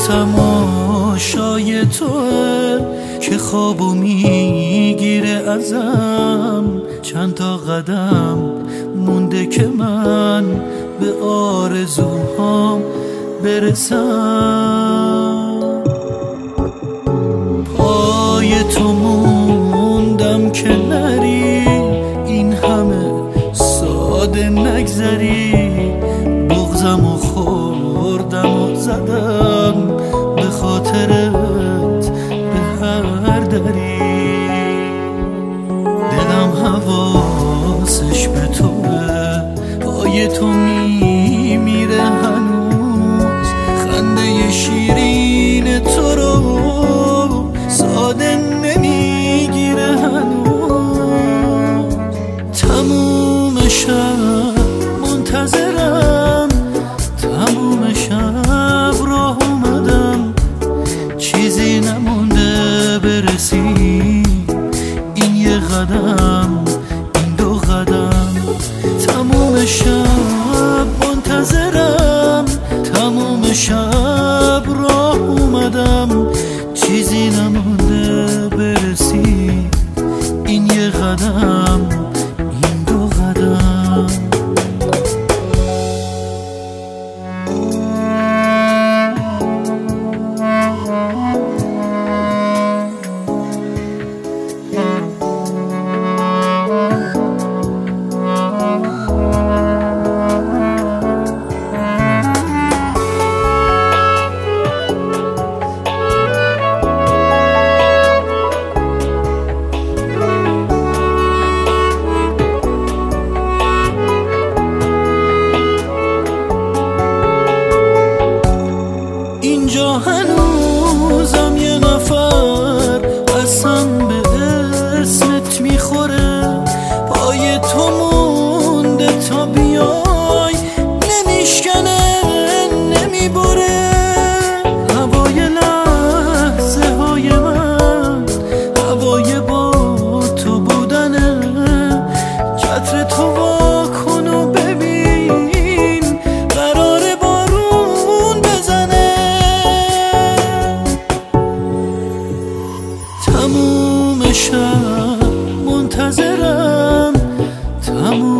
تماشای توه که خوابو میگیره ازم. چند تا قدم مونده که من به آرزوهام برسم. پای تو موندم که نری، این همه ساده نگذری. بغضم و خوردم و زدم به خاطرت به هر دری. دلم حواسش به توه، پای تو میمیره هنوز. خنده شیرین تو رو ساده نمیگیره هنوز. تموم شب منتظرم، تموم شب راه اومدم. چیزی نمونده برسی، این یه قدم این دو قدم. تموم شب منتظرم، تموم شب راه اومدم. چیزی نمونده برسی، این یه قدم این دو قدم. اینجا هنوزم یه نفر قسم به اسمت میخوره. پای تو مونده تا بیای، نمیشکنه نمیبره. هوای لحظه های من، هوای با تو بودنه. چتر تو واکن و ببین، قرار بارون بزنه. تموم شب منتظرم، تموم